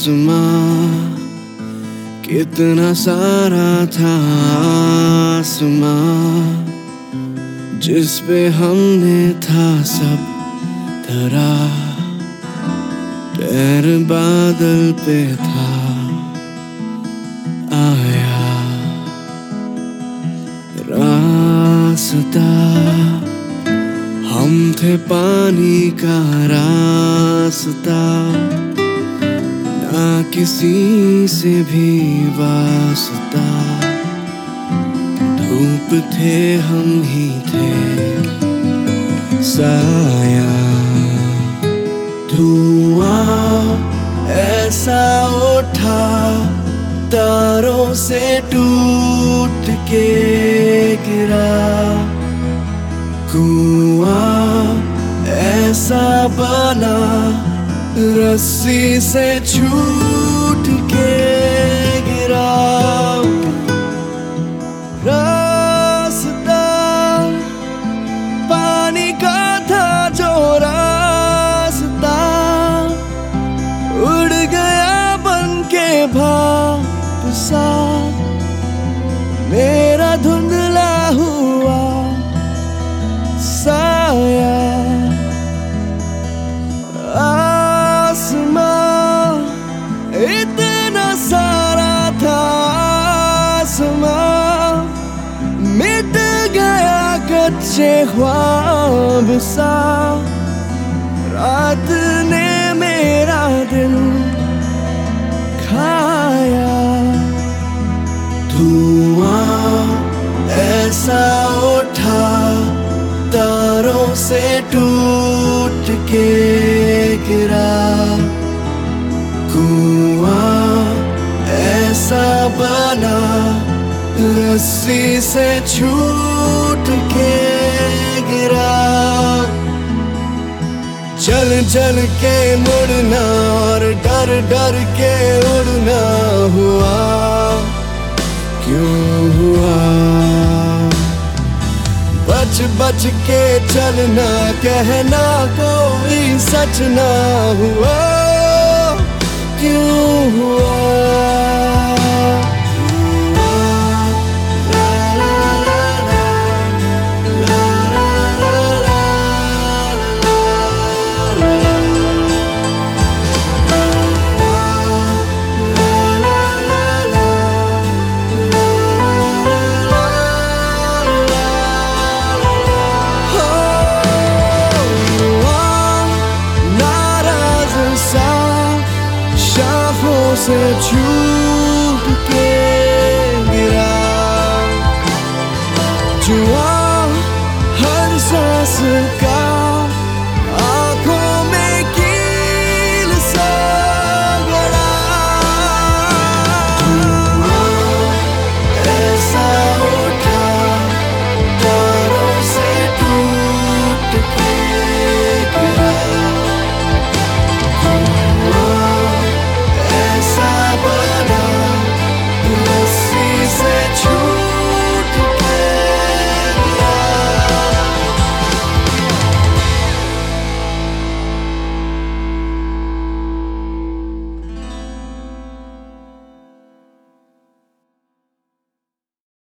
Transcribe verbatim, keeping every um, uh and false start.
आसमां कितना सारा था आसमां जिस पे हमने था सब धरा, पैर बादल पे था आया रास्ता। हम थे पानी का रास्ता, ना किसी से भी वास्ता। धूप थे हम ही थे साया, धुआं ऐसा उठा तारों से टूट के गिरा। कुआं ऐसा बना रस्सी से छूट के गिरा। रास्ता पानी का था जो रास्ता, उड़ गया बन के भाप सा। मेरा धुंधला हुआ साया। आसमां इतना सारा था आसमां, मिट गया कच्चे ख्वाब सा। रात ने मेरा दिल खाया। धुआं ऐसा उठा तारों से टूट के गिरा। कुआं ऐसा बना रस्सी से छूट के गिरा। चल चल के मुड़ना और डर डर के उड़ना हुआ, क्यों हुआ? बच बच के चलना कहना कोई सच ना हुआ, क्यों हुआ? से छू